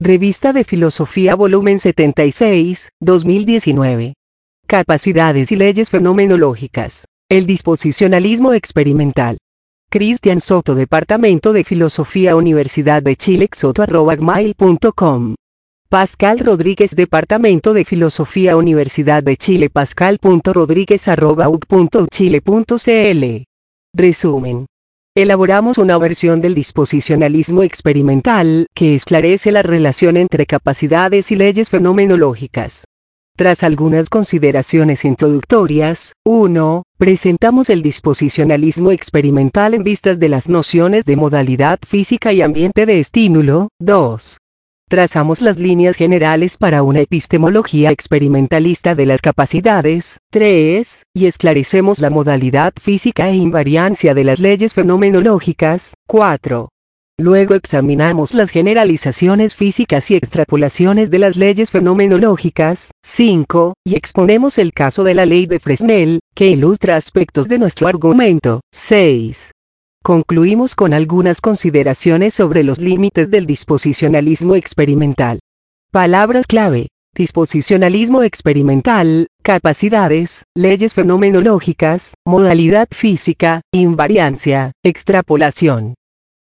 Revista de Filosofía volumen 76, 2019. Capacidades y leyes fenomenológicas. El disposicionalismo experimental. Cristian Soto, Departamento de Filosofía, Universidad de Chile, xoto@gmail.com. Pascal Rodríguez, Departamento de Filosofía, Universidad de Chile, pascal.rodríguez@uc.chile.cl. Resumen. Elaboramos una versión del disposicionalismo experimental que esclarece la relación entre capacidades y leyes fenomenológicas. Tras algunas consideraciones introductorias, 1. Presentamos el disposicionalismo experimental en vistas de las nociones de modalidad física y ambiente de estímulo. 2. Trazamos las líneas generales para una epistemología experimentalista de las capacidades. 3. Y esclarecemos la modalidad física e invariancia de las leyes fenomenológicas. 4. Luego examinamos las generalizaciones físicas y extrapolaciones de las leyes fenomenológicas. 5. Y exponemos el caso de la ley de Fresnel, que ilustra aspectos de nuestro argumento. 6. Concluimos con algunas consideraciones sobre los límites del disposicionalismo experimental. Palabras clave: disposicionalismo experimental, capacidades, leyes fenomenológicas, modalidad física, invariancia, extrapolación.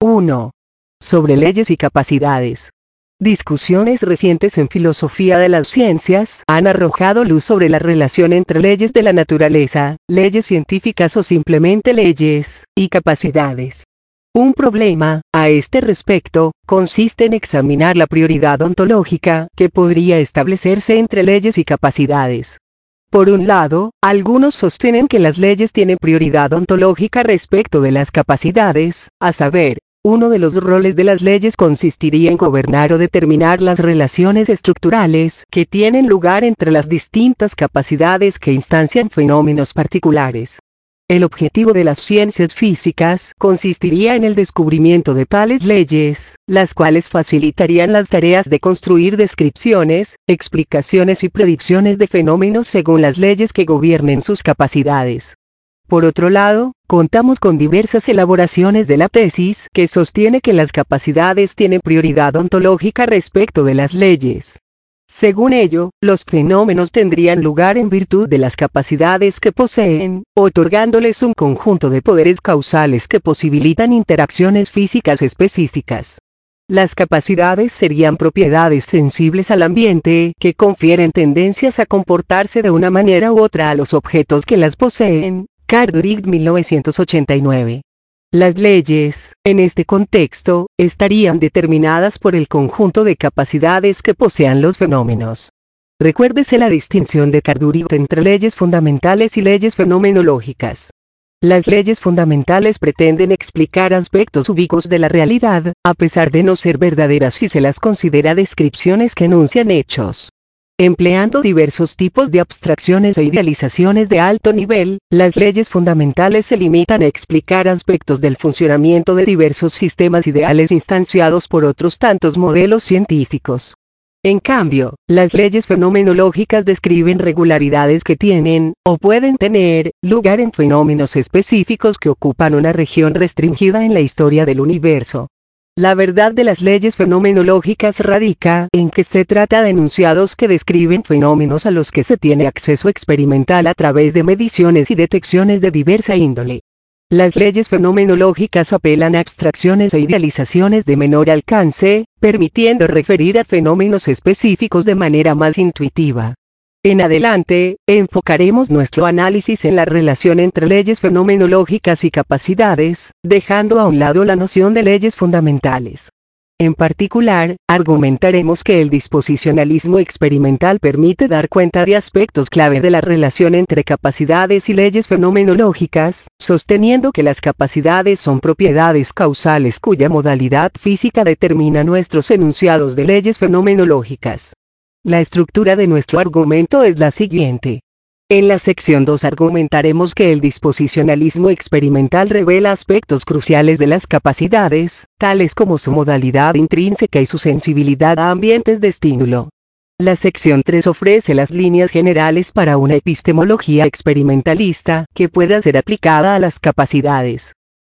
1. Sobre leyes y capacidades. Discusiones recientes en filosofía de las ciencias han arrojado luz sobre la relación entre leyes de la naturaleza, leyes científicas o simplemente leyes, y capacidades. Un problema, a este respecto, consiste en examinar la prioridad ontológica que podría establecerse entre leyes y capacidades. Por un lado, algunos sostienen que las leyes tienen prioridad ontológica respecto de las capacidades, a saber, uno de los roles de las leyes consistiría en gobernar o determinar las relaciones estructurales que tienen lugar entre las distintas capacidades que instancian fenómenos particulares. El objetivo de las ciencias físicas consistiría en el descubrimiento de tales leyes, las cuales facilitarían las tareas de construir descripciones, explicaciones y predicciones de fenómenos según las leyes que gobiernen sus capacidades. Por otro lado, contamos con diversas elaboraciones de la tesis que sostiene que las capacidades tienen prioridad ontológica respecto de las leyes. Según ello, los fenómenos tendrían lugar en virtud de las capacidades que poseen, otorgándoles un conjunto de poderes causales que posibilitan interacciones físicas específicas. Las capacidades serían propiedades sensibles al ambiente que confieren tendencias a comportarse de una manera u otra a los objetos que las poseen. Cardurig, 1989. Las leyes, en este contexto, estarían determinadas por el conjunto de capacidades que posean los fenómenos. Recuérdese la distinción de Cardurig entre leyes fundamentales y leyes fenomenológicas. Las leyes fundamentales pretenden explicar aspectos ubicos de la realidad, a pesar de no ser verdaderas si se las considera descripciones que enuncian hechos. Empleando diversos tipos de abstracciones e idealizaciones de alto nivel, las leyes fundamentales se limitan a explicar aspectos del funcionamiento de diversos sistemas ideales instanciados por otros tantos modelos científicos. En cambio, las leyes fenomenológicas describen regularidades que tienen, o pueden tener, lugar en fenómenos específicos que ocupan una región restringida en la historia del universo. La verdad de las leyes fenomenológicas radica en que se trata de enunciados que describen fenómenos a los que se tiene acceso experimental a través de mediciones y detecciones de diversa índole. Las leyes fenomenológicas apelan a abstracciones e idealizaciones de menor alcance, permitiendo referir a fenómenos específicos de manera más intuitiva. En adelante, enfocaremos nuestro análisis en la relación entre leyes fenomenológicas y capacidades, dejando a un lado la noción de leyes fundamentales. En particular, argumentaremos que el disposicionalismo experimental permite dar cuenta de aspectos clave de la relación entre capacidades y leyes fenomenológicas, sosteniendo que las capacidades son propiedades causales cuya modalidad física determina nuestros enunciados de leyes fenomenológicas. La estructura de nuestro argumento es la siguiente. En la sección 2 argumentaremos que el disposicionalismo experimental revela aspectos cruciales de las capacidades, tales como su modalidad intrínseca y su sensibilidad a ambientes de estímulo. La sección 3 ofrece las líneas generales para una epistemología experimentalista que pueda ser aplicada a las capacidades.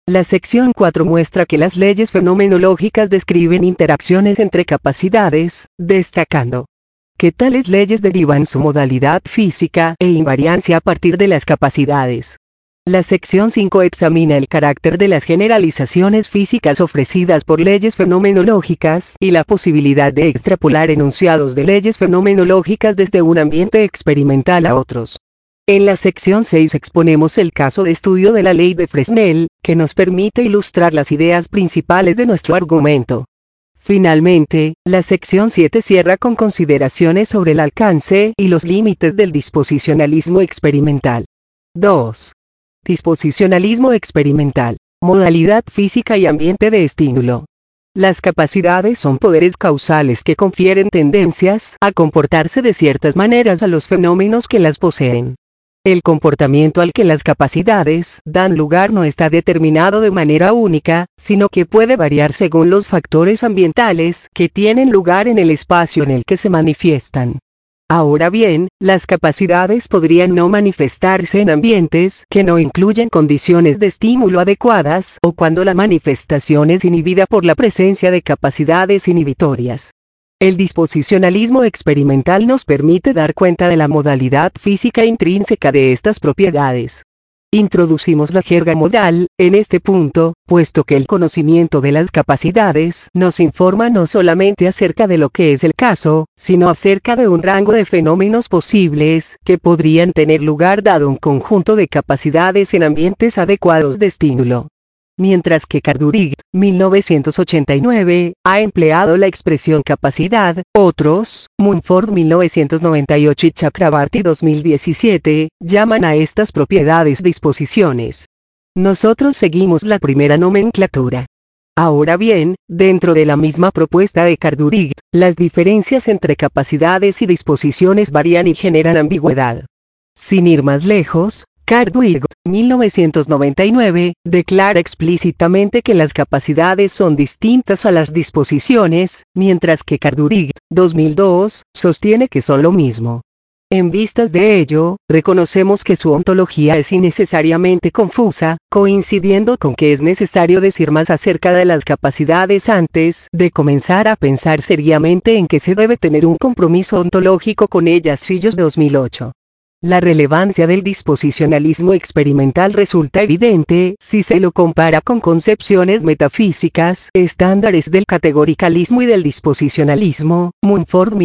La sección 4 muestra que las leyes fenomenológicas describen interacciones entre capacidades, destacando que tales leyes derivan su modalidad física e invariancia a partir de las capacidades. La sección 5 examina el carácter de las generalizaciones físicas ofrecidas por leyes fenomenológicas y la posibilidad de extrapolar enunciados de leyes fenomenológicas desde un ambiente experimental a otros. En la sección 6 exponemos el caso de estudio de la ley de Fresnel, que nos permite ilustrar las ideas principales de nuestro argumento. Finalmente, la sección 7 cierra con consideraciones sobre el alcance y los límites del disposicionalismo experimental. 2. Disposicionalismo experimental. Modalidad física y ambiente de estímulo. Las capacidades son poderes causales que confieren tendencias a comportarse de ciertas maneras a los fenómenos que las poseen. El comportamiento al que las capacidades dan lugar no está determinado de manera única, sino que puede variar según los factores ambientales que tienen lugar en el espacio en el que se manifiestan. Ahora bien, las capacidades podrían no manifestarse en ambientes que no incluyen condiciones de estímulo adecuadas o cuando la manifestación es inhibida por la presencia de capacidades inhibitorias. El disposicionalismo experimental nos permite dar cuenta de la modalidad física intrínseca de estas propiedades. Introducimos la jerga modal, en este punto, puesto que el conocimiento de las capacidades nos informa no solamente acerca de lo que es el caso, sino acerca de un rango de fenómenos posibles que podrían tener lugar dado un conjunto de capacidades en ambientes adecuados de estímulo. Mientras que Kardurig, 1989, ha empleado la expresión capacidad, otros, Mumford 1998 y Chakrabarty 2017, llaman a estas propiedades disposiciones. Nosotros seguimos la primera nomenclatura. Ahora bien, dentro de la misma propuesta de Kardurig, las diferencias entre capacidades y disposiciones varían y generan ambigüedad. Sin ir más lejos, Kardurig, 1999, declara explícitamente que las capacidades son distintas a las disposiciones, mientras que Kardurig, 2002, sostiene que son lo mismo. En vistas de ello, reconocemos que su ontología es innecesariamente confusa, coincidiendo con que es necesario decir más acerca de las capacidades antes de comenzar a pensar seriamente en que se debe tener un compromiso ontológico con ellas. Sillos 2008. La relevancia del disposicionalismo experimental resulta evidente si se lo compara con concepciones metafísicas estándares del categoricalismo y del disposicionalismo, Mumford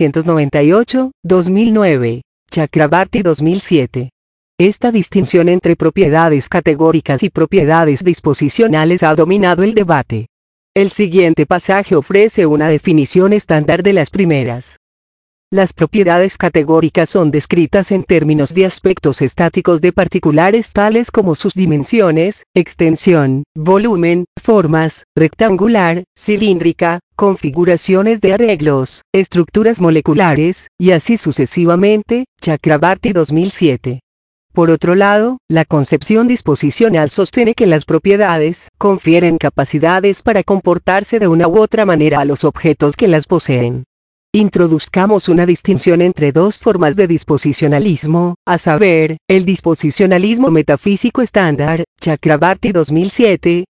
1998, 2009, Chakrabarty 2007. Esta distinción entre propiedades categóricas y propiedades disposicionales ha dominado el debate. El siguiente pasaje ofrece una definición estándar de las primeras. Las propiedades categóricas son descritas en términos de aspectos estáticos de particulares tales como sus dimensiones, extensión, volumen, formas, rectangular, cilíndrica, configuraciones de arreglos, estructuras moleculares, y así sucesivamente, Chakrabarty 2007. Por otro lado, la concepción disposicional sostiene que las propiedades confieren capacidades para comportarse de una u otra manera a los objetos que las poseen. Introduzcamos una distinción entre dos formas de disposicionalismo, a saber, el disposicionalismo metafísico estándar, Chakrabarty 2007,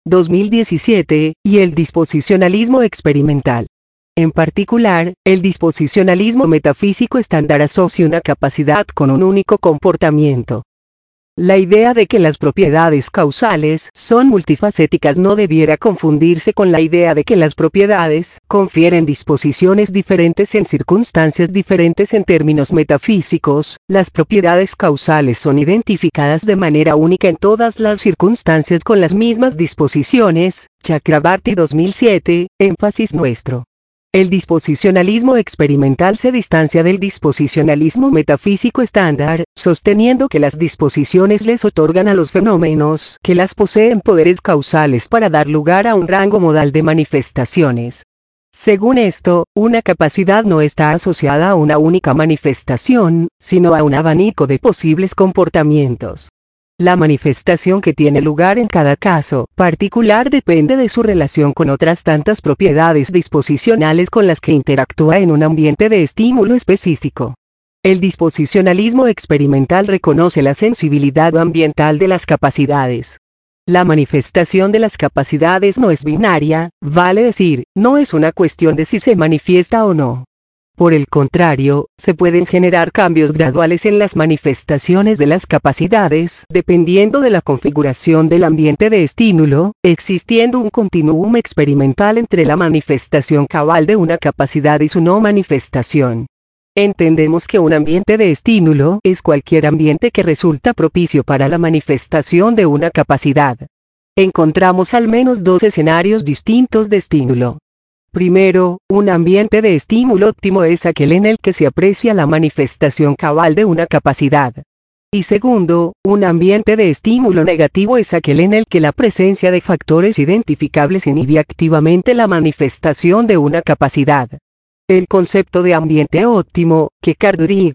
2017, y el disposicionalismo experimental. En particular, el disposicionalismo metafísico estándar asocia una capacidad con un único comportamiento. La idea de que las propiedades causales son multifacéticas no debiera confundirse con la idea de que las propiedades confieren disposiciones diferentes en circunstancias diferentes. En términos metafísicos, las propiedades causales son identificadas de manera única en todas las circunstancias con las mismas disposiciones. Chakrabarty 2007, énfasis nuestro. El disposicionalismo experimental se distancia del disposicionalismo metafísico estándar, sosteniendo que las disposiciones les otorgan a los fenómenos que las poseen poderes causales para dar lugar a un rango modal de manifestaciones. Según esto, una capacidad no está asociada a una única manifestación, sino a un abanico de posibles comportamientos. La manifestación que tiene lugar en cada caso particular depende de su relación con otras tantas propiedades disposicionales con las que interactúa en un ambiente de estímulo específico. El disposicionalismo experimental reconoce la sensibilidad ambiental de las capacidades. La manifestación de las capacidades no es binaria, vale decir, no es una cuestión de si se manifiesta o no. Por el contrario, se pueden generar cambios graduales en las manifestaciones de las capacidades dependiendo de la configuración del ambiente de estímulo, existiendo un continuum experimental entre la manifestación cabal de una capacidad y su no manifestación. Entendemos que un ambiente de estímulo es cualquier ambiente que resulta propicio para la manifestación de una capacidad. Encontramos al menos dos escenarios distintos de estímulo. Primero, un ambiente de estímulo óptimo es aquel en el que se aprecia la manifestación cabal de una capacidad. Y segundo, un ambiente de estímulo negativo es aquel en el que la presencia de factores identificables inhibe activamente la manifestación de una capacidad. El concepto de ambiente óptimo, que Cardurig,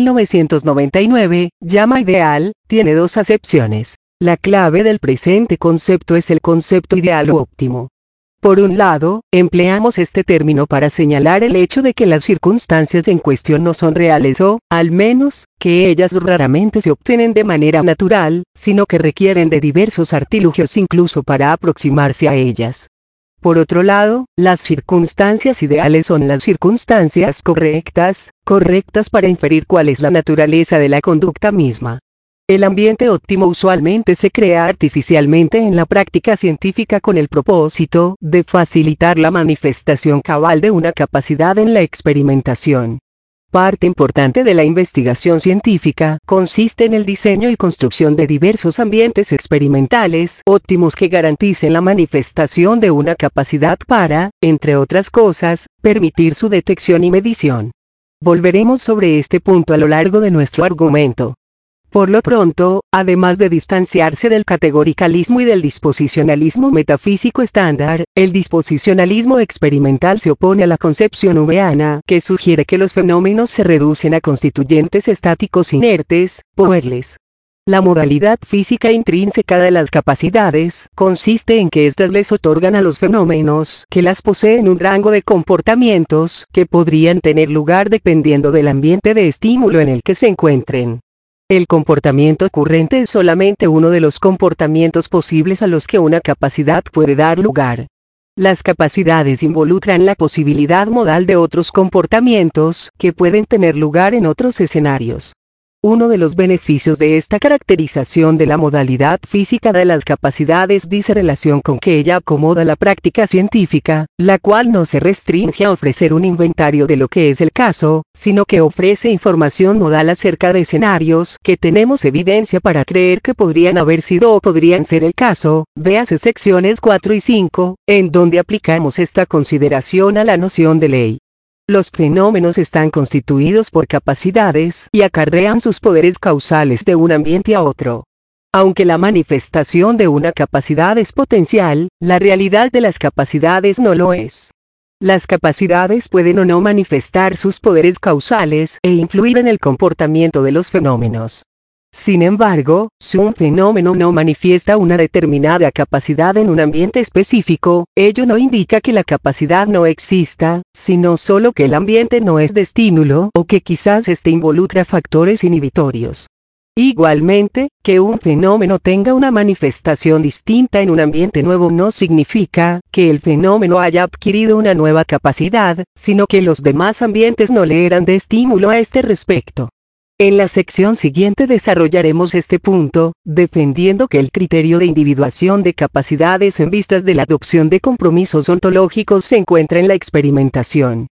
1999, llama ideal, tiene dos acepciones. La clave del presente concepto es el concepto ideal o óptimo. Por un lado, empleamos este término para señalar el hecho de que las circunstancias en cuestión no son reales o, al menos, que ellas raramente se obtienen de manera natural, sino que requieren de diversos artilugios incluso para aproximarse a ellas. Por otro lado, las circunstancias ideales son las circunstancias correctas para inferir cuál es la naturaleza de la conducta misma. El ambiente óptimo usualmente se crea artificialmente en la práctica científica con el propósito de facilitar la manifestación cabal de una capacidad en la experimentación. Parte importante de la investigación científica consiste en el diseño y construcción de diversos ambientes experimentales óptimos que garanticen la manifestación de una capacidad para, entre otras cosas, permitir su detección y medición. Volveremos sobre este punto a lo largo de nuestro argumento. Por lo pronto, además de distanciarse del categoricalismo y del disposicionalismo metafísico estándar, el disposicionalismo experimental se opone a la concepción hubbeana, que sugiere que los fenómenos se reducen a constituyentes estáticos inertes, powerless. La modalidad física intrínseca de las capacidades consiste en que éstas les otorgan a los fenómenos que las poseen un rango de comportamientos que podrían tener lugar dependiendo del ambiente de estímulo en el que se encuentren. El comportamiento ocurrente es solamente uno de los comportamientos posibles a los que una capacidad puede dar lugar. Las capacidades involucran la posibilidad modal de otros comportamientos que pueden tener lugar en otros escenarios. Uno de los beneficios de esta caracterización de la modalidad física de las capacidades dice relación con que ella acomoda la práctica científica, la cual no se restringe a ofrecer un inventario de lo que es el caso, sino que ofrece información modal acerca de escenarios que tenemos evidencia para creer que podrían haber sido o podrían ser el caso, véase secciones 4 y 5, en donde aplicamos esta consideración a la noción de ley. Los fenómenos están constituidos por capacidades y acarrean sus poderes causales de un ambiente a otro. Aunque la manifestación de una capacidad es potencial, la realidad de las capacidades no lo es. Las capacidades pueden o no manifestar sus poderes causales e influir en el comportamiento de los fenómenos. Sin embargo, si un fenómeno no manifiesta una determinada capacidad en un ambiente específico, ello no indica que la capacidad no exista, sino solo que el ambiente no es de estímulo o que quizás éste involucra factores inhibitorios. Igualmente, que un fenómeno tenga una manifestación distinta en un ambiente nuevo no significa que el fenómeno haya adquirido una nueva capacidad, sino que los demás ambientes no le eran de estímulo a este respecto. En la sección siguiente desarrollaremos este punto, defendiendo que el criterio de individuación de capacidades en vistas de la adopción de compromisos ontológicos se encuentra en la experimentación.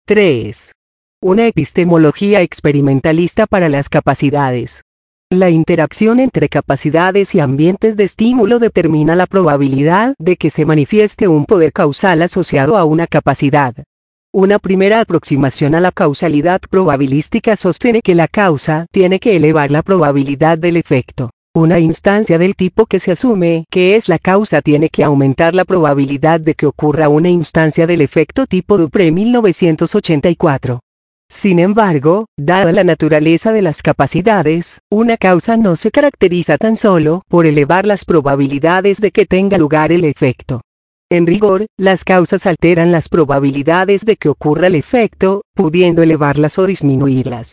3. Una epistemología experimentalista para las capacidades. La interacción entre capacidades y ambientes de estímulo determina la probabilidad de que se manifieste un poder causal asociado a una capacidad. Una primera aproximación a la causalidad probabilística sostiene que la causa tiene que elevar la probabilidad del efecto. Una instancia del tipo que se asume que es la causa tiene que aumentar la probabilidad de que ocurra una instancia del efecto tipo Dupré 1984. Sin embargo, dada la naturaleza de las capacidades, una causa no se caracteriza tan solo por elevar las probabilidades de que tenga lugar el efecto. En rigor, las causas alteran las probabilidades de que ocurra el efecto, pudiendo elevarlas o disminuirlas.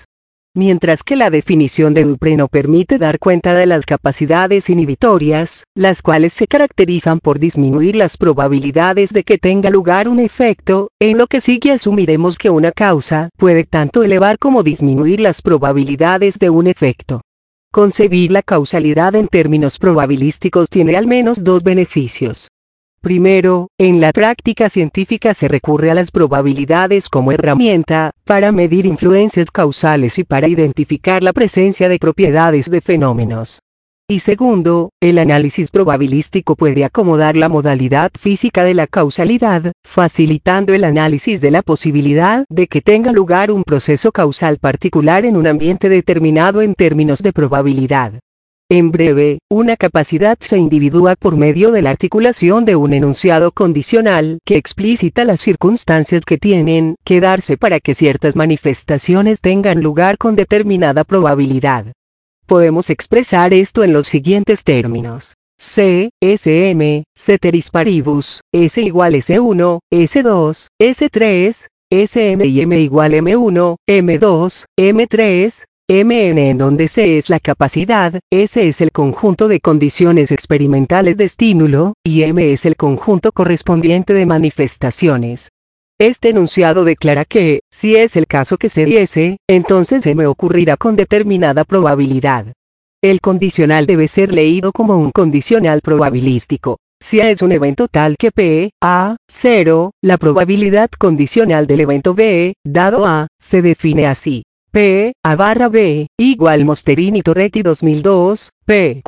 Mientras que la definición de Dupré no permite dar cuenta de las capacidades inhibitorias, las cuales se caracterizan por disminuir las probabilidades de que tenga lugar un efecto, en lo que sigue asumiremos que una causa puede tanto elevar como disminuir las probabilidades de un efecto. Concebir la causalidad en términos probabilísticos tiene al menos dos beneficios. Primero, en la práctica científica se recurre a las probabilidades como herramienta, para medir influencias causales y para identificar la presencia de propiedades de fenómenos. Y segundo, el análisis probabilístico puede acomodar la modalidad física de la causalidad, facilitando el análisis de la posibilidad de que tenga lugar un proceso causal particular en un ambiente determinado en términos de probabilidad. En breve, una capacidad se individúa por medio de la articulación de un enunciado condicional que explicita las circunstancias que tienen que darse para que ciertas manifestaciones tengan lugar con determinada probabilidad. Podemos expresar esto en los siguientes términos. C, Sm, ceteris paribus, S igual S1, S2, S3, Sm y M igual M1, M2, M3, Mn en donde C es la capacidad, S es el conjunto de condiciones experimentales de estímulo, y M es el conjunto correspondiente de manifestaciones. Este enunciado declara que, si es el caso que se diese, entonces M ocurrirá con determinada probabilidad. El condicional debe ser leído como un condicional probabilístico. Si A es un evento tal que P, A, 0, la probabilidad condicional del evento B, dado A, se define así. P, A barra B, igual Mosterini Torretti 2002, p.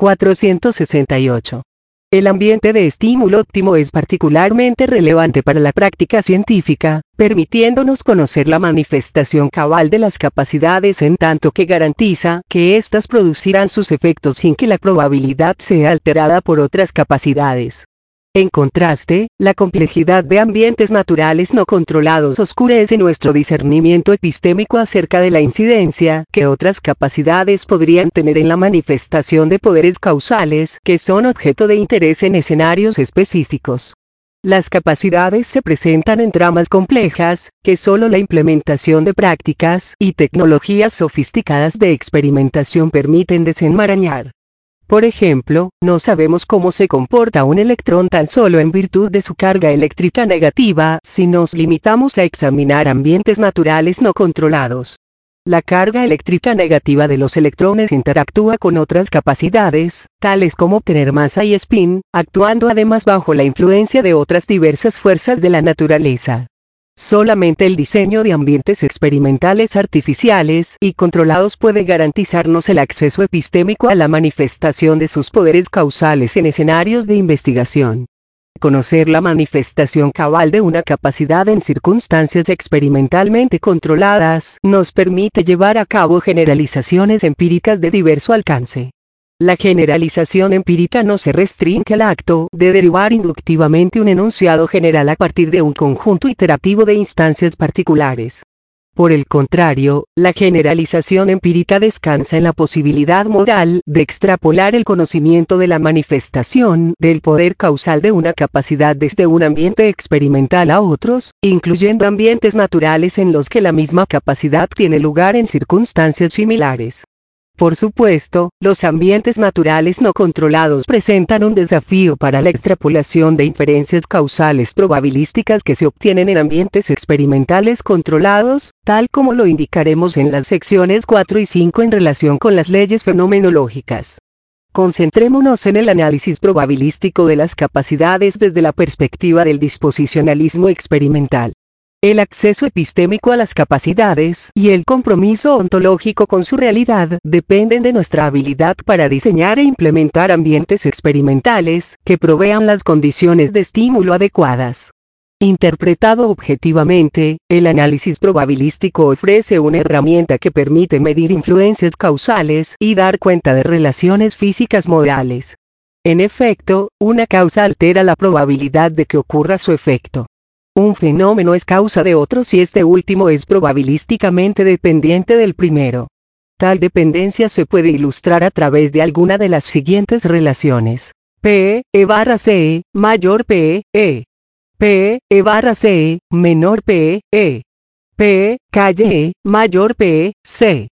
468. El ambiente de estímulo óptimo es particularmente relevante para la práctica científica, permitiéndonos conocer la manifestación cabal de las capacidades en tanto que garantiza que éstas producirán sus efectos sin que la probabilidad sea alterada por otras capacidades. En contraste, la complejidad de ambientes naturales no controlados oscurece nuestro discernimiento epistémico acerca de la incidencia que otras capacidades podrían tener en la manifestación de poderes causales que son objeto de interés en escenarios específicos. Las capacidades se presentan en tramas complejas, que solo la implementación de prácticas y tecnologías sofisticadas de experimentación permiten desenmarañar. Por ejemplo, no sabemos cómo se comporta un electrón tan solo en virtud de su carga eléctrica negativa si nos limitamos a examinar ambientes naturales no controlados. La carga eléctrica negativa de los electrones interactúa con otras capacidades, tales como obtener masa y spin, actuando además bajo la influencia de otras diversas fuerzas de la naturaleza. Solamente el diseño de ambientes experimentales artificiales y controlados puede garantizarnos el acceso epistémico a la manifestación de sus poderes causales en escenarios de investigación. Conocer la manifestación cabal de una capacidad en circunstancias experimentalmente controladas nos permite llevar a cabo generalizaciones empíricas de diverso alcance. La generalización empírica no se restringe al acto de derivar inductivamente un enunciado general a partir de un conjunto iterativo de instancias particulares. Por el contrario, la generalización empírica descansa en la posibilidad modal de extrapolar el conocimiento de la manifestación del poder causal de una capacidad desde un ambiente experimental a otros, incluyendo ambientes naturales en los que la misma capacidad tiene lugar en circunstancias similares. Por supuesto, los ambientes naturales no controlados presentan un desafío para la extrapolación de inferencias causales probabilísticas que se obtienen en ambientes experimentales controlados, tal como lo indicaremos en las secciones 4 y 5 en relación con las leyes fenomenológicas. Concentrémonos en el análisis probabilístico de las capacidades desde la perspectiva del disposicionalismo experimental. El acceso epistémico a las capacidades y el compromiso ontológico con su realidad dependen de nuestra habilidad para diseñar e implementar ambientes experimentales que provean las condiciones de estímulo adecuadas. Interpretado objetivamente, el análisis probabilístico ofrece una herramienta que permite medir influencias causales y dar cuenta de relaciones físicas modales. En efecto, una causa altera la probabilidad de que ocurra su efecto. Un fenómeno es causa de otro si este último es probabilísticamente dependiente del primero. Tal dependencia se puede ilustrar a través de alguna de las siguientes relaciones. P, E barra C, mayor P, E. P, E barra C, menor P, E. P, calle E, mayor P, C.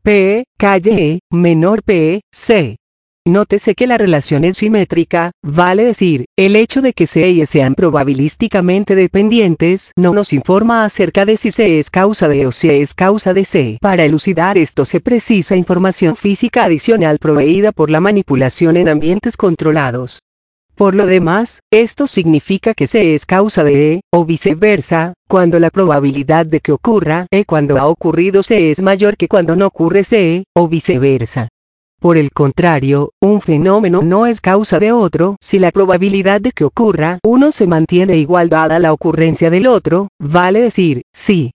P, calle E, menor P, C. Nótese que la relación es simétrica, vale decir, el hecho de que C y E sean probabilísticamente dependientes no nos informa acerca de si C es causa de E o si E es causa de C. Para elucidar esto se precisa información física adicional proveída por la manipulación en ambientes controlados. Por lo demás, esto significa que C es causa de E, o viceversa, cuando la probabilidad de que ocurra E cuando ha ocurrido C es mayor que cuando no ocurre C, o viceversa. Por el contrario, un fenómeno no es causa de otro si la probabilidad de que ocurra uno se mantiene igual dada la ocurrencia del otro, vale decir, si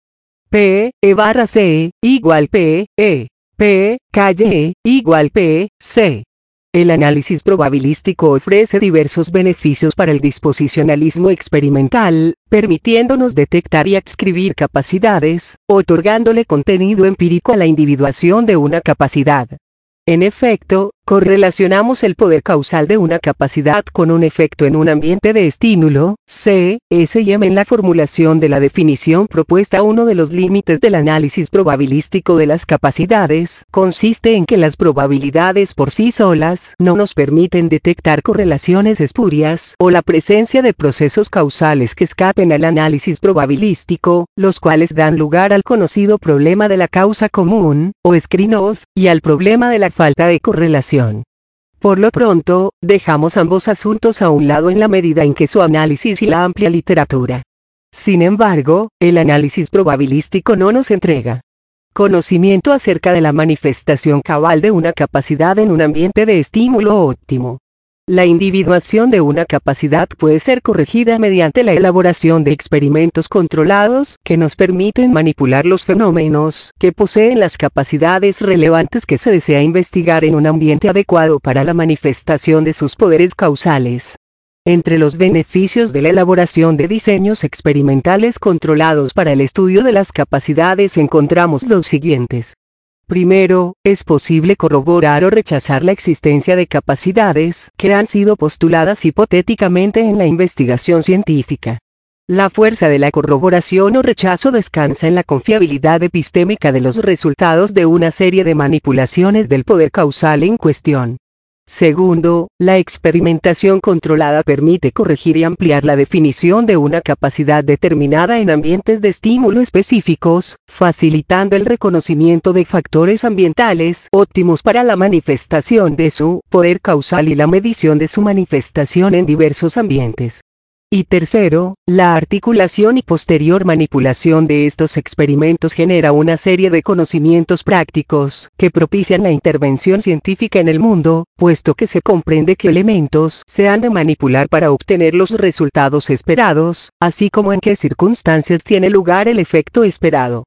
P, E barra C, igual P, E, P, calle E, igual P, C. El análisis probabilístico ofrece diversos beneficios para el disposicionalismo experimental, permitiéndonos detectar y adscribir capacidades, otorgándole contenido empírico a la individuación de una capacidad. En efecto, correlacionamos el poder causal de una capacidad con un efecto en un ambiente de estímulo, C, S y M en la formulación de la definición propuesta. Uno de los límites del análisis probabilístico de las capacidades consiste en que las probabilidades por sí solas no nos permiten detectar correlaciones espurias o la presencia de procesos causales que escapen al análisis probabilístico, los cuales dan lugar al conocido problema de la causa común, o Skrinoff, y al problema de la falta de correlación. Por lo pronto, dejamos ambos asuntos a un lado en la medida en que su análisis y la amplia literatura. Sin embargo, el análisis probabilístico no nos entrega conocimiento acerca de la manifestación cabal de una capacidad en un ambiente de estímulo óptimo. La individuación de una capacidad puede ser corregida mediante la elaboración de experimentos controlados que nos permiten manipular los fenómenos que poseen las capacidades relevantes que se desea investigar en un ambiente adecuado para la manifestación de sus poderes causales. Entre los beneficios de la elaboración de diseños experimentales controlados para el estudio de las capacidades encontramos los siguientes. Primero, es posible corroborar o rechazar la existencia de capacidades que han sido postuladas hipotéticamente en la investigación científica. La fuerza de la corroboración o rechazo descansa en la confiabilidad epistémica de los resultados de una serie de manipulaciones del poder causal en cuestión. Segundo, la experimentación controlada permite corregir y ampliar la definición de una capacidad determinada en ambientes de estímulo específicos, facilitando el reconocimiento de factores ambientales óptimos para la manifestación de su poder causal y la medición de su manifestación en diversos ambientes. Y tercero, la articulación y posterior manipulación de estos experimentos genera una serie de conocimientos prácticos que propician la intervención científica en el mundo, puesto que se comprende qué elementos se han de manipular para obtener los resultados esperados, así como en qué circunstancias tiene lugar el efecto esperado.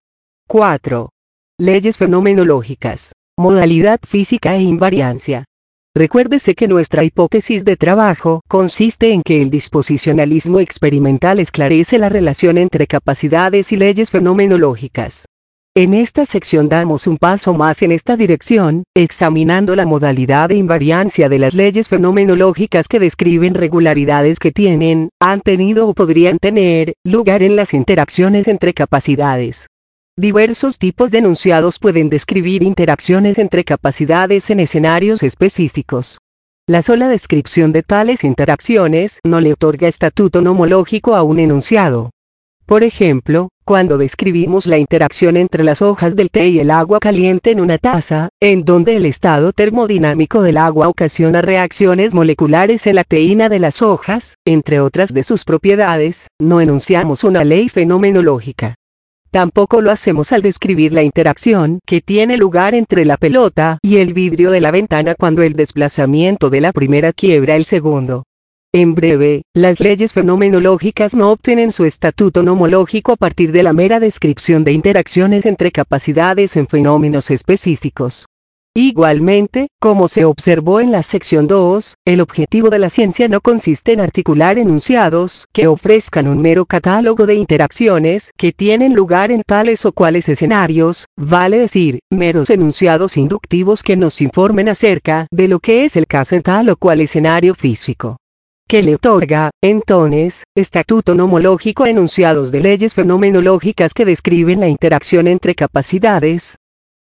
4. Leyes fenomenológicas, modalidad física e invariancia. Recuérdese que nuestra hipótesis de trabajo consiste en que el disposicionalismo experimental esclarece la relación entre capacidades y leyes fenomenológicas. En esta sección damos un paso más en esta dirección, examinando la modalidad de invariancia de las leyes fenomenológicas que describen regularidades que tienen, han tenido o podrían tener lugar en las interacciones entre capacidades. Diversos tipos de enunciados pueden describir interacciones entre capacidades en escenarios específicos. La sola descripción de tales interacciones no le otorga estatuto nomológico a un enunciado. Por ejemplo, cuando describimos la interacción entre las hojas del té y el agua caliente en una taza, en donde el estado termodinámico del agua ocasiona reacciones moleculares en la teína de las hojas, entre otras de sus propiedades, no enunciamos una ley fenomenológica. Tampoco lo hacemos al describir la interacción que tiene lugar entre la pelota y el vidrio de la ventana cuando el desplazamiento de la primera quiebra el segundo. En breve, las leyes fenomenológicas no obtienen su estatuto nomológico a partir de la mera descripción de interacciones entre capacidades en fenómenos específicos. Igualmente, como se observó en la sección 2, el objetivo de la ciencia no consiste en articular enunciados que ofrezcan un mero catálogo de interacciones que tienen lugar en tales o cuales escenarios, vale decir, meros enunciados inductivos que nos informen acerca de lo que es el caso en tal o cual escenario físico. Que le otorga, entonces, estatuto nomológico a enunciados de leyes fenomenológicas que describen la interacción entre capacidades.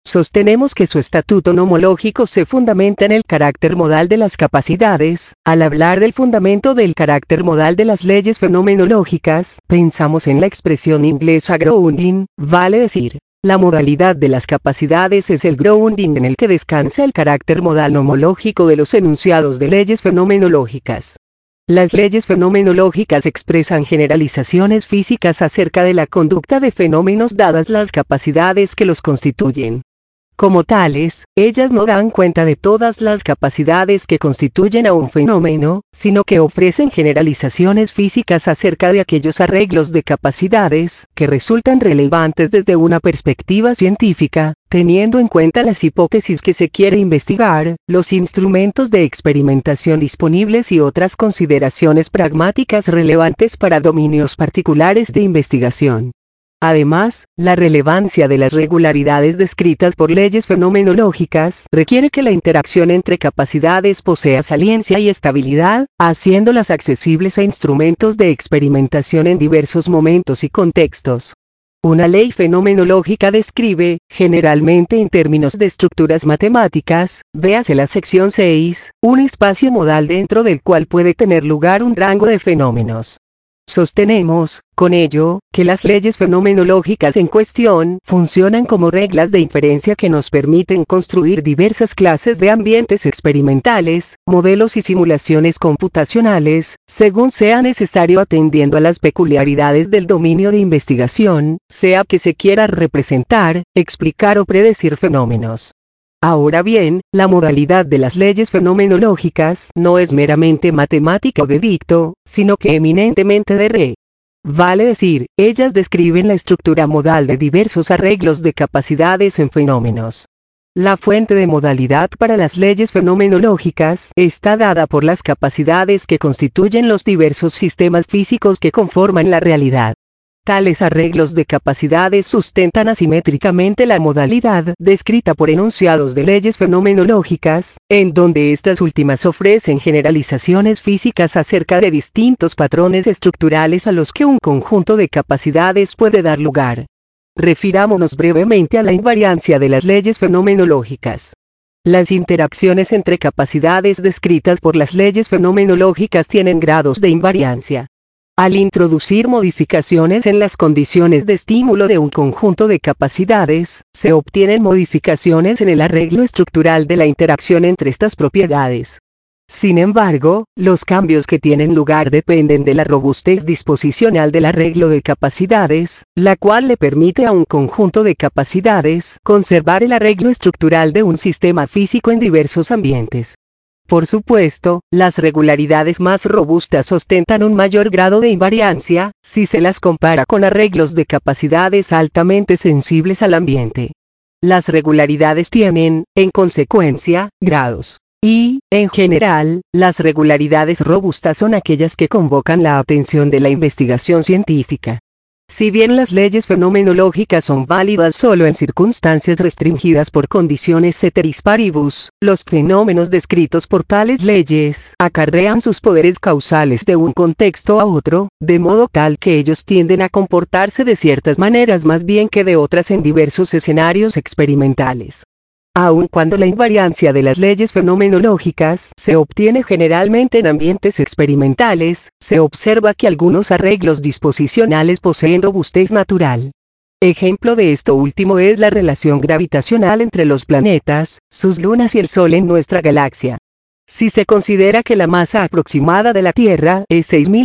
Sostenemos que su estatuto nomológico se fundamenta en el carácter modal de las capacidades. Al hablar del fundamento del carácter modal de las leyes fenomenológicas, pensamos en la expresión inglesa grounding, vale decir, la modalidad de las capacidades es el grounding en el que descansa el carácter modal nomológico de los enunciados de leyes fenomenológicas. Las leyes fenomenológicas expresan generalizaciones físicas acerca de la conducta de fenómenos dadas las capacidades que los constituyen. Como tales, ellas no dan cuenta de todas las capacidades que constituyen a un fenómeno, sino que ofrecen generalizaciones físicas acerca de aquellos arreglos de capacidades que resultan relevantes desde una perspectiva científica, teniendo en cuenta las hipótesis que se quiere investigar, los instrumentos de experimentación disponibles y otras consideraciones pragmáticas relevantes para dominios particulares de investigación. Además, la relevancia de las regularidades descritas por leyes fenomenológicas requiere que la interacción entre capacidades posea saliencia y estabilidad, haciéndolas accesibles a instrumentos de experimentación en diversos momentos y contextos. Una ley fenomenológica describe, generalmente en términos de estructuras matemáticas, véase la sección 6, un espacio modal dentro del cual puede tener lugar un rango de fenómenos. Sostenemos, con ello, que las leyes fenomenológicas en cuestión funcionan como reglas de inferencia que nos permiten construir diversas clases de ambientes experimentales, modelos y simulaciones computacionales, según sea necesario atendiendo a las peculiaridades del dominio de investigación, sea que se quiera representar, explicar o predecir fenómenos. Ahora bien, la modalidad de las leyes fenomenológicas no es meramente matemática o de dicto, sino que eminentemente de re. Vale decir, ellas describen la estructura modal de diversos arreglos de capacidades en fenómenos. La fuente de modalidad para las leyes fenomenológicas está dada por las capacidades que constituyen los diversos sistemas físicos que conforman la realidad. Tales arreglos de capacidades sustentan asimétricamente la modalidad descrita por enunciados de leyes fenomenológicas, en donde estas últimas ofrecen generalizaciones físicas acerca de distintos patrones estructurales a los que un conjunto de capacidades puede dar lugar. Refirámonos brevemente a la invariancia de las leyes fenomenológicas. Las interacciones entre capacidades descritas por las leyes fenomenológicas tienen grados de invariancia. Al introducir modificaciones en las condiciones de estímulo de un conjunto de capacidades, se obtienen modificaciones en el arreglo estructural de la interacción entre estas propiedades. Sin embargo, los cambios que tienen lugar dependen de la robustez disposicional del arreglo de capacidades, la cual le permite a un conjunto de capacidades conservar el arreglo estructural de un sistema físico en diversos ambientes. Por supuesto, las regularidades más robustas ostentan un mayor grado de invariancia, si se las compara con arreglos de capacidades altamente sensibles al ambiente. Las regularidades tienen, en consecuencia, grados. Y, en general, las regularidades robustas son aquellas que convocan la atención de la investigación científica. Si bien las leyes fenomenológicas son válidas solo en circunstancias restringidas por condiciones ceteris paribus, los fenómenos descritos por tales leyes acarrean sus poderes causales de un contexto a otro, de modo tal que ellos tienden a comportarse de ciertas maneras más bien que de otras en diversos escenarios experimentales. Aun cuando la invariancia de las leyes fenomenológicas se obtiene generalmente en ambientes experimentales, se observa que algunos arreglos disposicionales poseen robustez natural. Ejemplo de esto último es la relación gravitacional entre los planetas, sus lunas y el Sol en nuestra galaxia. Si se considera que la masa aproximada de la Tierra es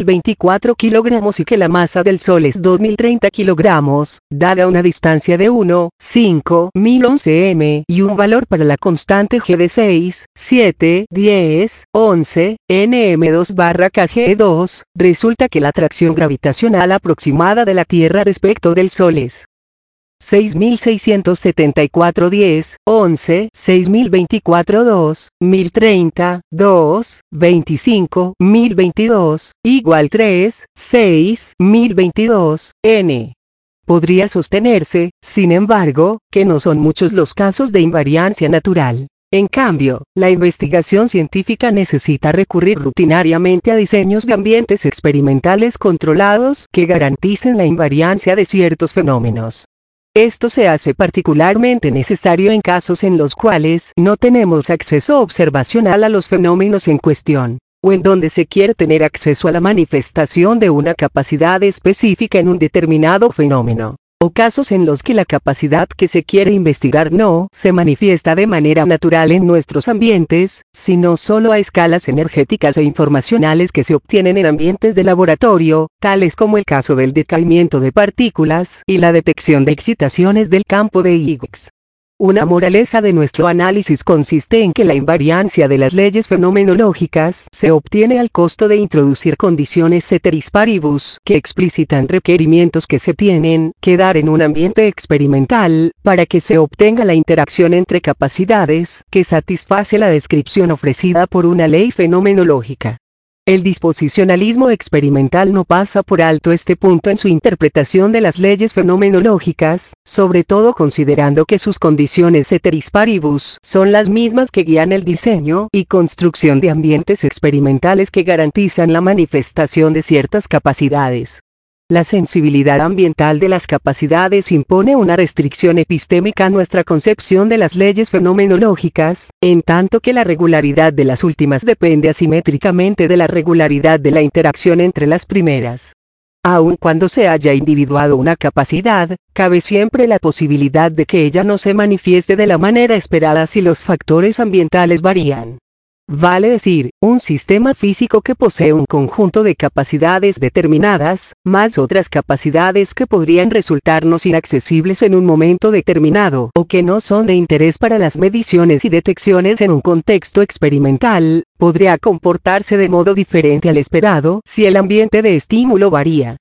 6.024 kilogramos y que la masa del Sol es 2.030 kilogramos, dada una distancia de 1,5,011 m y un valor para la constante G de 6, 7, 10, 11, nm2/kg2, resulta que la atracción gravitacional aproximada de la Tierra respecto del Sol es 6.674 10, 11, 6.024 2, 1.030, 2, 25, 1.022, igual 3, 6, 1.022, n. Podría sostenerse, sin embargo, que no son muchos los casos de invariancia natural. En cambio, la investigación científica necesita recurrir rutinariamente a diseños de ambientes experimentales controlados que garanticen la invariancia de ciertos fenómenos. Esto se hace particularmente necesario en casos en los cuales no tenemos acceso observacional a los fenómenos en cuestión, o en donde se quiere tener acceso a la manifestación de una capacidad específica en un determinado fenómeno, o casos en los que la capacidad que se quiere investigar no se manifiesta de manera natural en nuestros ambientes, sino solo a escalas energéticas e informacionales que se obtienen en ambientes de laboratorio, tales como el caso del decaimiento de partículas y la detección de excitaciones del campo de Higgs. Una moraleja de nuestro análisis consiste en que la invariancia de las leyes fenomenológicas se obtiene al costo de introducir condiciones ceteris paribus que explicitan requerimientos que se tienen que dar en un ambiente experimental para que se obtenga la interacción entre capacidades que satisface la descripción ofrecida por una ley fenomenológica. El disposicionalismo experimental no pasa por alto este punto en su interpretación de las leyes fenomenológicas, sobre todo considerando que sus condiciones ceteris paribus son las mismas que guían el diseño y construcción de ambientes experimentales que garantizan la manifestación de ciertas capacidades. La sensibilidad ambiental de las capacidades impone una restricción epistémica a nuestra concepción de las leyes fenomenológicas, en tanto que la regularidad de las últimas depende asimétricamente de la regularidad de la interacción entre las primeras. Aun cuando se haya individuado una capacidad, cabe siempre la posibilidad de que ella no se manifieste de la manera esperada si los factores ambientales varían. Vale decir, un sistema físico que posee un conjunto de capacidades determinadas, más otras capacidades que podrían resultarnos inaccesibles en un momento determinado o que no son de interés para las mediciones y detecciones en un contexto experimental, podría comportarse de modo diferente al esperado si el ambiente de estímulo varía.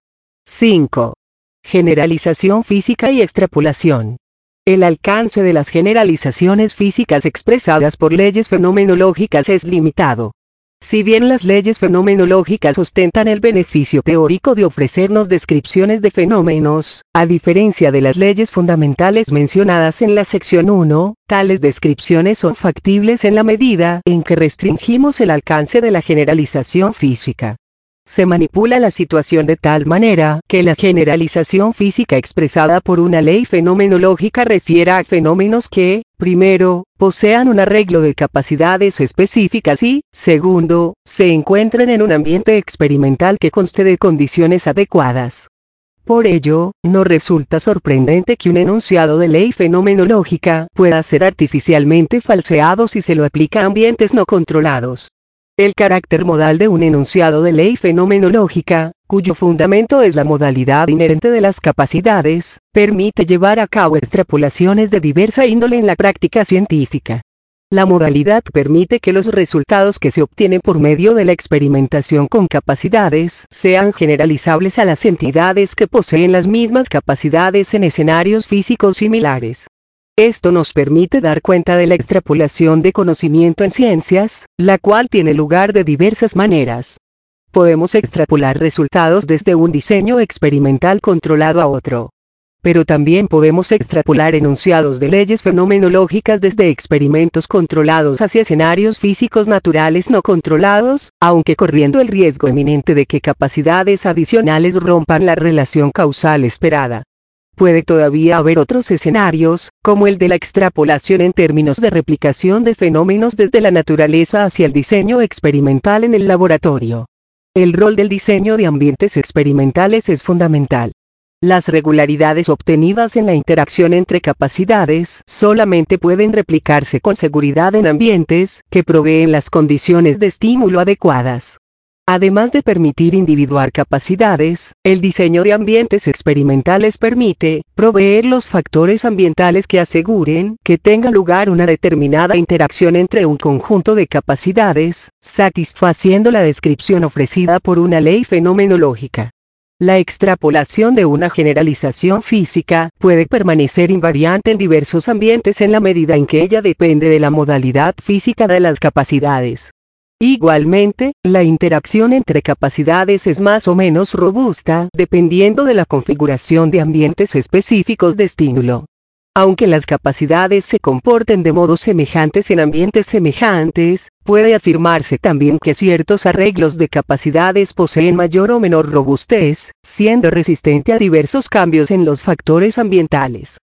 5. Generalización física y extrapolación. El alcance de las generalizaciones físicas expresadas por leyes fenomenológicas es limitado. Si bien las leyes fenomenológicas ostentan el beneficio teórico de ofrecernos descripciones de fenómenos, a diferencia de las leyes fundamentales mencionadas en la sección 1, tales descripciones son factibles en la medida en que restringimos el alcance de la generalización física. Se manipula la situación de tal manera que la generalización física expresada por una ley fenomenológica refiera a fenómenos que, primero, posean un arreglo de capacidades específicas y, segundo, se encuentren en un ambiente experimental que conste de condiciones adecuadas. Por ello, no resulta sorprendente que un enunciado de ley fenomenológica pueda ser artificialmente falseado si se lo aplica a ambientes no controlados. El carácter modal de un enunciado de ley fenomenológica, cuyo fundamento es la modalidad inherente de las capacidades, permite llevar a cabo extrapolaciones de diversa índole en la práctica científica. La modalidad permite que los resultados que se obtienen por medio de la experimentación con capacidades sean generalizables a las entidades que poseen las mismas capacidades en escenarios físicos similares. Esto nos permite dar cuenta de la extrapolación de conocimiento en ciencias, la cual tiene lugar de diversas maneras. Podemos extrapolar resultados desde un diseño experimental controlado a otro. Pero también podemos extrapolar enunciados de leyes fenomenológicas desde experimentos controlados hacia escenarios físicos naturales no controlados, aunque corriendo el riesgo eminente de que capacidades adicionales rompan la relación causal esperada. Puede todavía haber otros escenarios, como el de la extrapolación en términos de replicación de fenómenos desde la naturaleza hacia el diseño experimental en el laboratorio. El rol del diseño de ambientes experimentales es fundamental. Las regularidades obtenidas en la interacción entre capacidades solamente pueden replicarse con seguridad en ambientes que proveen las condiciones de estímulo adecuadas. Además de permitir individuar capacidades, el diseño de ambientes experimentales permite proveer los factores ambientales que aseguren que tenga lugar una determinada interacción entre un conjunto de capacidades, satisfaciendo la descripción ofrecida por una ley fenomenológica. La extrapolación de una generalización física puede permanecer invariante en diversos ambientes en la medida en que ella depende de la modalidad física de las capacidades. Igualmente, la interacción entre capacidades es más o menos robusta dependiendo de la configuración de ambientes específicos de estímulo. Aunque las capacidades se comporten de modos semejantes en ambientes semejantes, puede afirmarse también que ciertos arreglos de capacidades poseen mayor o menor robustez, siendo resistente a diversos cambios en los factores ambientales.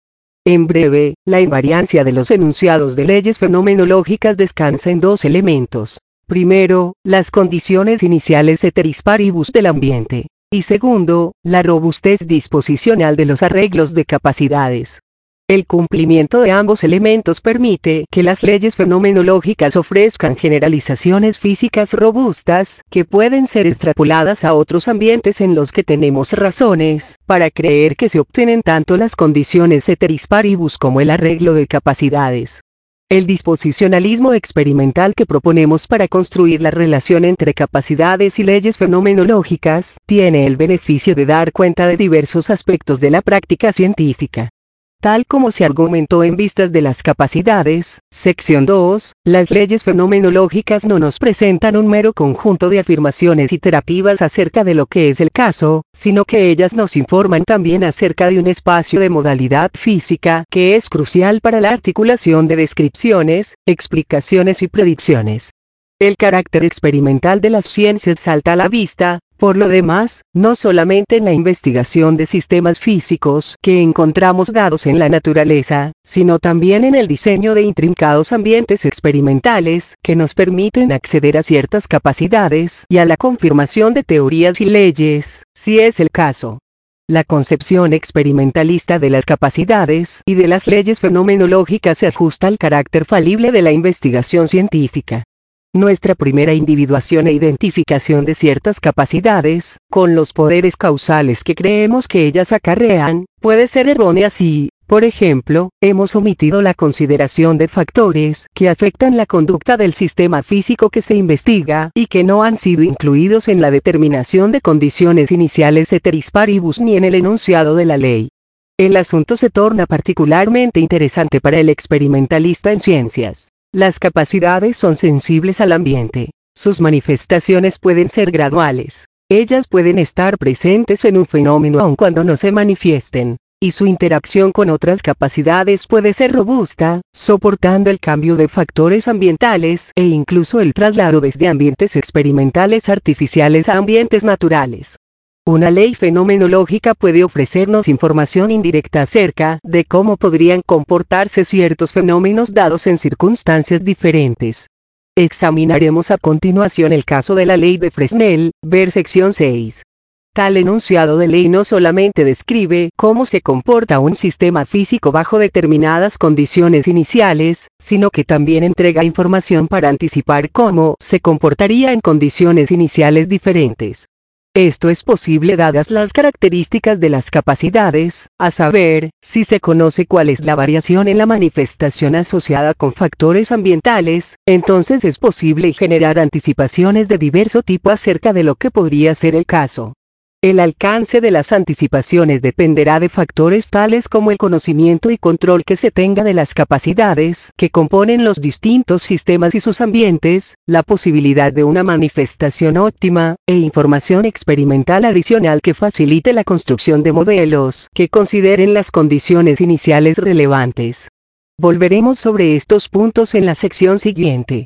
En breve, la invariancia de los enunciados de leyes fenomenológicas descansa en dos elementos. Primero, las condiciones iniciales ceteris paribus del ambiente. Y segundo, la robustez disposicional de los arreglos de capacidades. El cumplimiento de ambos elementos permite que las leyes fenomenológicas ofrezcan generalizaciones físicas robustas, que pueden ser extrapoladas a otros ambientes en los que tenemos razones para creer que se obtienen tanto las condiciones ceteris paribus como el arreglo de capacidades. El disposicionalismo experimental que proponemos para construir la relación entre capacidades y leyes fenomenológicas tiene el beneficio de dar cuenta de diversos aspectos de la práctica científica. Tal como se argumentó en Vistas de las capacidades, sección 2, las leyes fenomenológicas no nos presentan un mero conjunto de afirmaciones iterativas acerca de lo que es el caso, sino que ellas nos informan también acerca de un espacio de modalidad física que es crucial para la articulación de descripciones, explicaciones y predicciones. El carácter experimental de las ciencias salta a la vista, por lo demás, no solamente en la investigación de sistemas físicos que encontramos dados en la naturaleza, sino también en el diseño de intrincados ambientes experimentales que nos permiten acceder a ciertas capacidades y a la confirmación de teorías y leyes, si es el caso. La concepción experimentalista de las capacidades y de las leyes fenomenológicas se ajusta al carácter falible de la investigación científica. Nuestra primera individuación e identificación de ciertas capacidades, con los poderes causales que creemos que ellas acarrean, puede ser errónea si, por ejemplo, hemos omitido la consideración de factores que afectan la conducta del sistema físico que se investiga y que no han sido incluidos en la determinación de condiciones iniciales ceteris paribus ni en el enunciado de la ley. El asunto se torna particularmente interesante para el experimentalista en ciencias. Las capacidades son sensibles al ambiente. Sus manifestaciones pueden ser graduales. Ellas pueden estar presentes en un fenómeno aun cuando no se manifiesten. Y su interacción con otras capacidades puede ser robusta, soportando el cambio de factores ambientales e incluso el traslado desde ambientes experimentales artificiales a ambientes naturales. Una ley fenomenológica puede ofrecernos información indirecta acerca de cómo podrían comportarse ciertos fenómenos dados en circunstancias diferentes. Examinaremos a continuación el caso de la ley de Fresnel, ver sección 6. Tal enunciado de ley no solamente describe cómo se comporta un sistema físico bajo determinadas condiciones iniciales, sino que también entrega información para anticipar cómo se comportaría en condiciones iniciales diferentes. Esto es posible dadas las características de las capacidades, a saber, si se conoce cuál es la variación en la manifestación asociada con factores ambientales, entonces es posible generar anticipaciones de diverso tipo acerca de lo que podría ser el caso. El alcance de las anticipaciones dependerá de factores tales como el conocimiento y control que se tenga de las capacidades que componen los distintos sistemas y sus ambientes, la posibilidad de una manifestación óptima, e información experimental adicional que facilite la construcción de modelos que consideren las condiciones iniciales relevantes. Volveremos sobre estos puntos en la sección siguiente.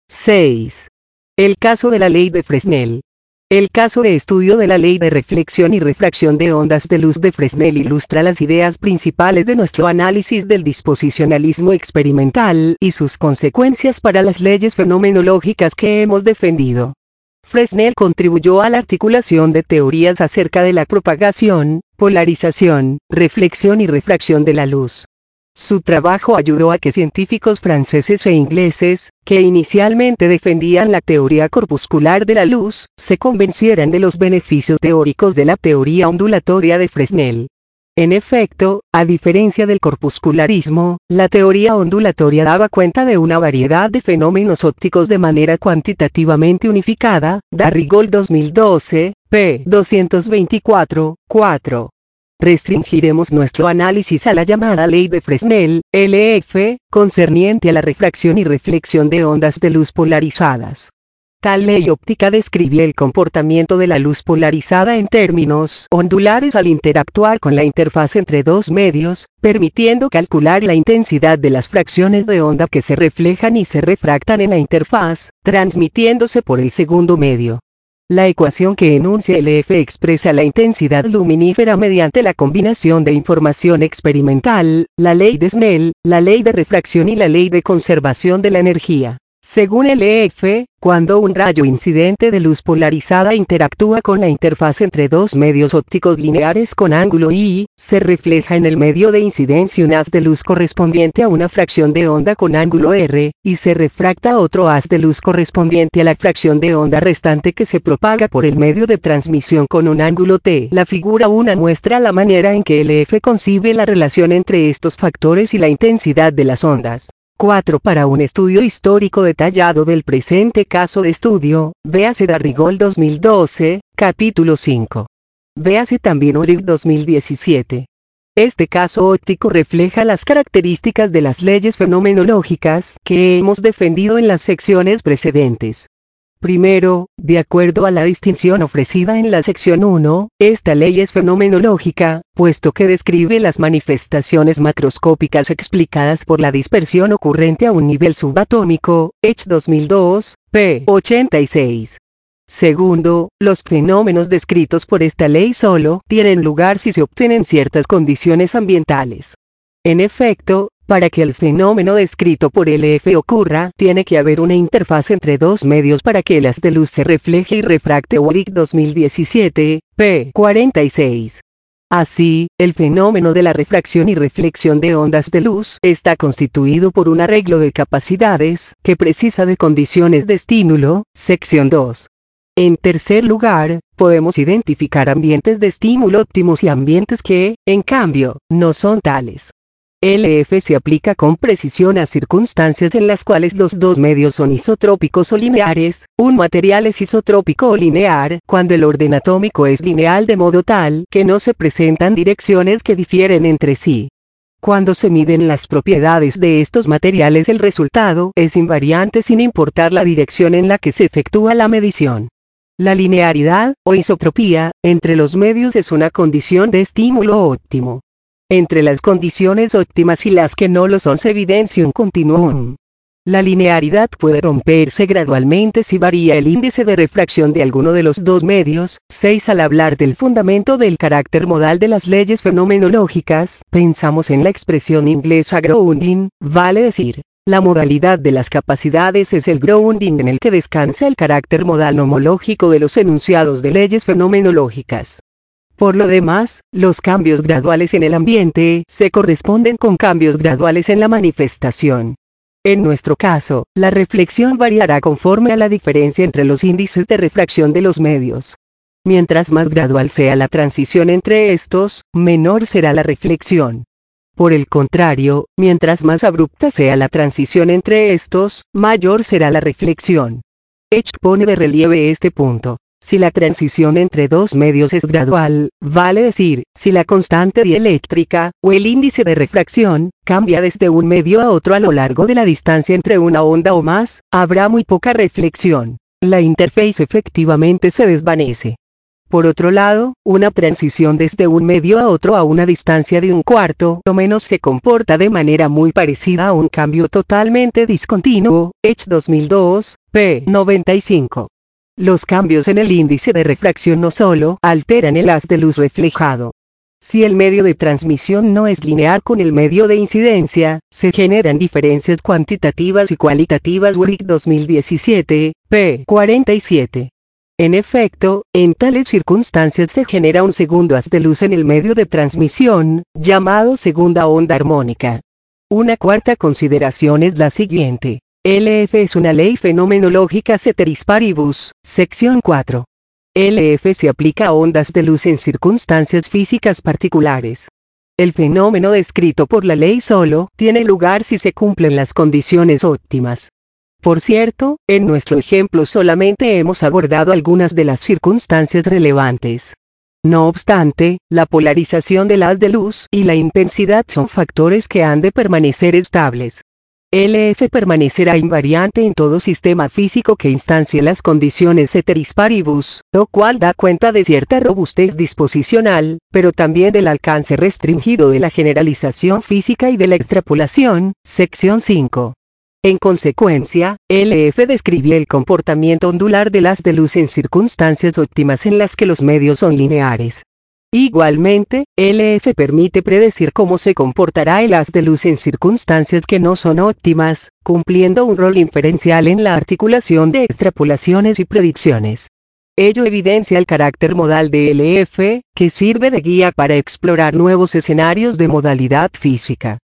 6. El caso de la ley de Fresnel. El caso de estudio de la ley de reflexión y refracción de ondas de luz de Fresnel ilustra las ideas principales de nuestro análisis del disposicionalismo experimental y sus consecuencias para las leyes fenomenológicas que hemos defendido. Fresnel contribuyó a la articulación de teorías acerca de la propagación, polarización, reflexión y refracción de la luz. Su trabajo ayudó a que científicos franceses e ingleses, que inicialmente defendían la teoría corpuscular de la luz, se convencieran de los beneficios teóricos de la teoría ondulatoria de Fresnel. En efecto, a diferencia del corpuscularismo, la teoría ondulatoria daba cuenta de una variedad de fenómenos ópticos de manera cuantitativamente unificada, Darrigold 2012, p. 224, 4. Restringiremos nuestro análisis a la llamada ley de Fresnel, LF, concerniente a la refracción y reflexión de ondas de luz polarizadas. Tal ley óptica describe el comportamiento de la luz polarizada en términos ondulares al interactuar con la interfaz entre dos medios, permitiendo calcular la intensidad de las fracciones de onda que se reflejan y se refractan en la interfaz, transmitiéndose por el segundo medio. La ecuación que enuncia LF expresa la intensidad luminífera mediante la combinación de información experimental, la ley de Snell, la ley de refracción y la ley de conservación de la energía. Según LF, cuando un rayo incidente de luz polarizada interactúa con la interfaz entre dos medios ópticos lineares con ángulo I, se refleja en el medio de incidencia un haz de luz correspondiente a una fracción de onda con ángulo R, y se refracta otro haz de luz correspondiente a la fracción de onda restante que se propaga por el medio de transmisión con un ángulo T. La figura 1 muestra la manera en que LF concibe la relación entre estos factores y la intensidad de las ondas. 4. Para un estudio histórico detallado del presente caso de estudio, véase Darrigol 2012, capítulo 5. Véase también Uric 2017. Este caso óptico refleja las características de las leyes fenomenológicas que hemos defendido en las secciones precedentes. Primero, de acuerdo a la distinción ofrecida en la sección 1, esta ley es fenomenológica, puesto que describe las manifestaciones macroscópicas explicadas por la dispersión ocurrente a un nivel subatómico, H 2002, p. 86. Segundo, los fenómenos descritos por esta ley solo tienen lugar si se obtienen ciertas condiciones ambientales. En efecto, para que el fenómeno descrito por LF ocurra, tiene que haber una interfaz entre dos medios para que el haz de luz se refleje y refracte. Uric 2017, p. 46. Así, el fenómeno de la refracción y reflexión de ondas de luz está constituido por un arreglo de capacidades, que precisa de condiciones de estímulo, sección 2. En tercer lugar, podemos identificar ambientes de estímulo óptimos y ambientes que, en cambio, no son tales. LF se aplica con precisión a circunstancias en las cuales los dos medios son isotrópicos o lineares. Un material es isotrópico o lineal cuando el orden atómico es lineal de modo tal que no se presentan direcciones que difieren entre sí. Cuando se miden las propiedades de estos materiales, el resultado es invariante sin importar la dirección en la que se efectúa la medición. La linearidad, o isotropía, entre los medios es una condición de estímulo óptimo. Entre las condiciones óptimas y las que no lo son se evidencia un continuum. La linearidad puede romperse gradualmente si varía el índice de refracción de alguno de los dos medios. 6. Al hablar del fundamento del carácter modal de las leyes fenomenológicas, pensamos en la expresión inglesa grounding, vale decir, la modalidad de las capacidades es el grounding en el que descansa el carácter modal nomológico de los enunciados de leyes fenomenológicas. Por lo demás, los cambios graduales en el ambiente se corresponden con cambios graduales en la manifestación. En nuestro caso, la reflexión variará conforme a la diferencia entre los índices de refracción de los medios. Mientras más gradual sea la transición entre estos, menor será la reflexión. Por el contrario, mientras más abrupta sea la transición entre estos, mayor será la reflexión. Hecht pone de relieve este punto. Si la transición entre dos medios es gradual, vale decir, si la constante dieléctrica, o el índice de refracción, cambia desde un medio a otro a lo largo de la distancia entre una onda o más, habrá muy poca reflexión. La interfaz efectivamente se desvanece. Por otro lado, una transición desde un medio a otro a una distancia de un cuarto o menos se comporta de manera muy parecida a un cambio totalmente discontinuo, H 2002, p. 95. Los cambios en el índice de refracción no solo alteran el haz de luz reflejado. Si el medio de transmisión no es lineal con el medio de incidencia, se generan diferencias cuantitativas y cualitativas. Uric 2017, p. 47. En efecto, en tales circunstancias se genera un segundo haz de luz en el medio de transmisión, llamado segunda onda armónica. Una cuarta consideración es la siguiente. LF es una ley fenomenológica ceteris paribus, sección 4. LF se aplica a ondas de luz en circunstancias físicas particulares. El fenómeno descrito por la ley solo tiene lugar si se cumplen las condiciones óptimas. Por cierto, en nuestro ejemplo solamente hemos abordado algunas de las circunstancias relevantes. No obstante, la polarización del haz de luz y la intensidad son factores que han de permanecer estables. LF permanecerá invariante en todo sistema físico que instancie las condiciones ceteris paribus, lo cual da cuenta de cierta robustez disposicional, pero también del alcance restringido de la generalización física y de la extrapolación, sección 5. En consecuencia, LF describe el comportamiento ondular del haz de luz en circunstancias óptimas en las que los medios son lineares. Igualmente, LF permite predecir cómo se comportará el haz de luz en circunstancias que no son óptimas, cumpliendo un rol inferencial en la articulación de extrapolaciones y predicciones. Ello evidencia el carácter modal de LF, que sirve de guía para explorar nuevos escenarios de modalidad física.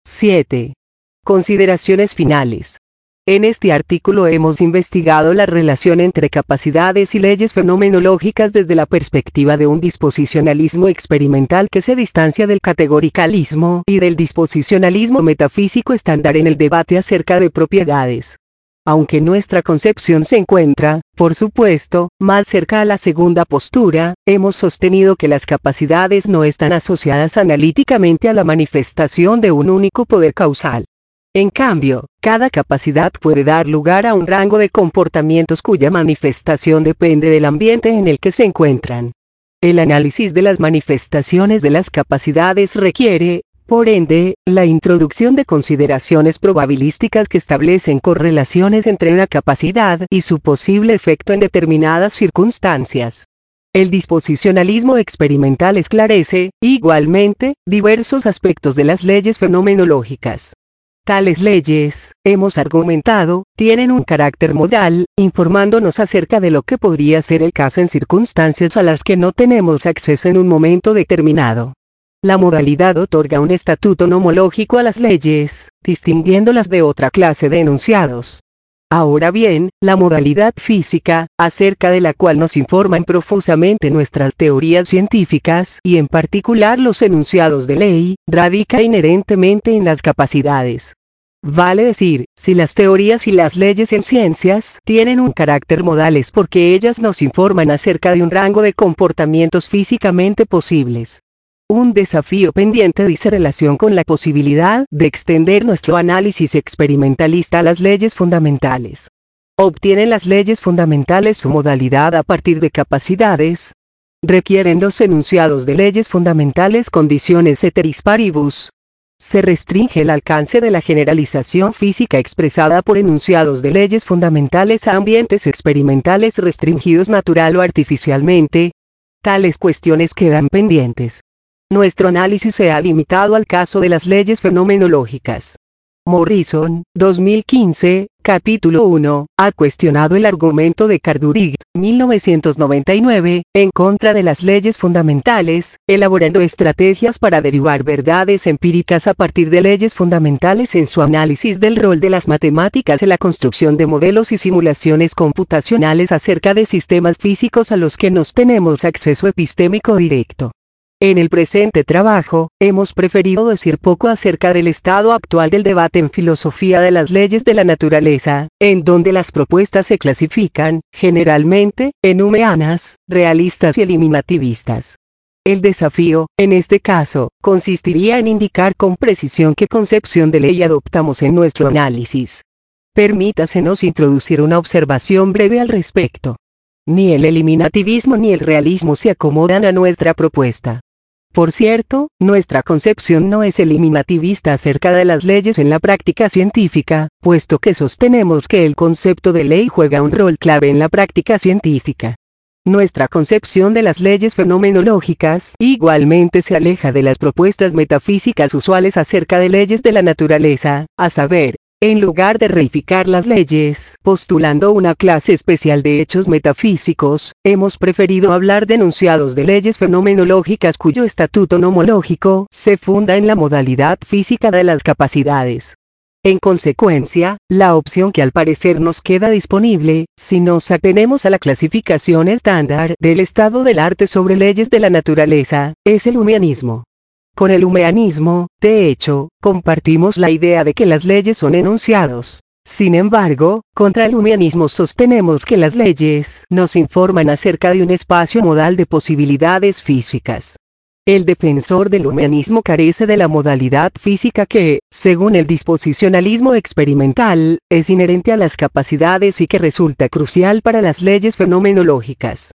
7. Consideraciones finales. En este artículo hemos investigado la relación entre capacidades y leyes fenomenológicas desde la perspectiva de un disposicionalismo experimental que se distancia del categoricalismo y del disposicionalismo metafísico estándar en el debate acerca de propiedades. Aunque nuestra concepción se encuentra, por supuesto, más cerca a la segunda postura, hemos sostenido que las capacidades no están asociadas analíticamente a la manifestación de un único poder causal. En cambio, cada capacidad puede dar lugar a un rango de comportamientos cuya manifestación depende del ambiente en el que se encuentran. El análisis de las manifestaciones de las capacidades requiere, por ende, la introducción de consideraciones probabilísticas que establecen correlaciones entre una capacidad y su posible efecto en determinadas circunstancias. El disposicionalismo experimental esclarece, igualmente, diversos aspectos de las leyes fenomenológicas. Tales leyes, hemos argumentado, tienen un carácter modal, informándonos acerca de lo que podría ser el caso en circunstancias a las que no tenemos acceso en un momento determinado. La modalidad otorga un estatuto nomológico a las leyes, distinguiéndolas de otra clase de enunciados. Ahora bien, la modalidad física, acerca de la cual nos informan profusamente nuestras teorías científicas y en particular los enunciados de ley, radica inherentemente en las capacidades. Vale decir, si las teorías y las leyes en ciencias tienen un carácter modal es porque ellas nos informan acerca de un rango de comportamientos físicamente posibles. Un desafío pendiente dice relación con la posibilidad de extender nuestro análisis experimentalista a las leyes fundamentales. ¿Obtienen las leyes fundamentales su modalidad a partir de capacidades? ¿Requieren los enunciados de leyes fundamentales condiciones ceteris paribus? ¿Se restringe el alcance de la generalización física expresada por enunciados de leyes fundamentales a ambientes experimentales restringidos natural o artificialmente? Tales cuestiones quedan pendientes. Nuestro análisis se ha limitado al caso de las leyes fenomenológicas. Morrison, 2015, capítulo 1, ha cuestionado el argumento de Cardurig, 1999, en contra de las leyes fundamentales, elaborando estrategias para derivar verdades empíricas a partir de leyes fundamentales en su análisis del rol de las matemáticas en la construcción de modelos y simulaciones computacionales acerca de sistemas físicos a los que nos tenemos acceso epistémico directo. En el presente trabajo, hemos preferido decir poco acerca del estado actual del debate en filosofía de las leyes de la naturaleza, en donde las propuestas se clasifican, generalmente, en humeanas, realistas y eliminativistas. El desafío, en este caso, consistiría en indicar con precisión qué concepción de ley adoptamos en nuestro análisis. Permítasenos introducir una observación breve al respecto. Ni el eliminativismo ni el realismo se acomodan a nuestra propuesta. Por cierto, nuestra concepción no es eliminativista acerca de las leyes en la práctica científica, puesto que sostenemos que el concepto de ley juega un rol clave en la práctica científica. Nuestra concepción de las leyes fenomenológicas igualmente se aleja de las propuestas metafísicas usuales acerca de leyes de la naturaleza, a saber, en lugar de reificar las leyes, postulando una clase especial de hechos metafísicos, hemos preferido hablar de enunciados de leyes fenomenológicas cuyo estatuto nomológico se funda en la modalidad física de las capacidades. En consecuencia, la opción que al parecer nos queda disponible, si nos atenemos a la clasificación estándar del estado del arte sobre leyes de la naturaleza, es el humeanismo. Con el humeanismo, de hecho, compartimos la idea de que las leyes son enunciados. Sin embargo, contra el humeanismo sostenemos que las leyes nos informan acerca de un espacio modal de posibilidades físicas. El defensor del humeanismo carece de la modalidad física que, según el disposicionalismo experimental, es inherente a las capacidades y que resulta crucial para las leyes fenomenológicas.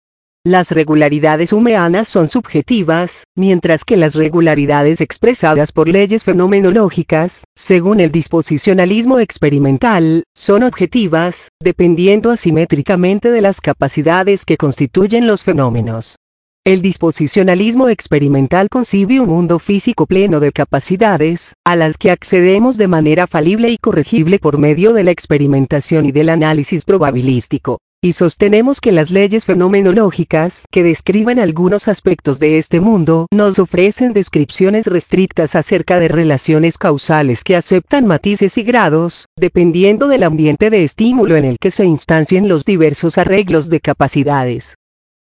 Las regularidades humanas son subjetivas, mientras que las regularidades expresadas por leyes fenomenológicas, según el disposicionalismo experimental, son objetivas, dependiendo asimétricamente de las capacidades que constituyen los fenómenos. El disposicionalismo experimental concibe un mundo físico pleno de capacidades, a las que accedemos de manera falible y corregible por medio de la experimentación y del análisis probabilístico. Y sostenemos que las leyes fenomenológicas, que describen algunos aspectos de este mundo, nos ofrecen descripciones restrictas acerca de relaciones causales que aceptan matices y grados, dependiendo del ambiente de estímulo en el que se instancien los diversos arreglos de capacidades.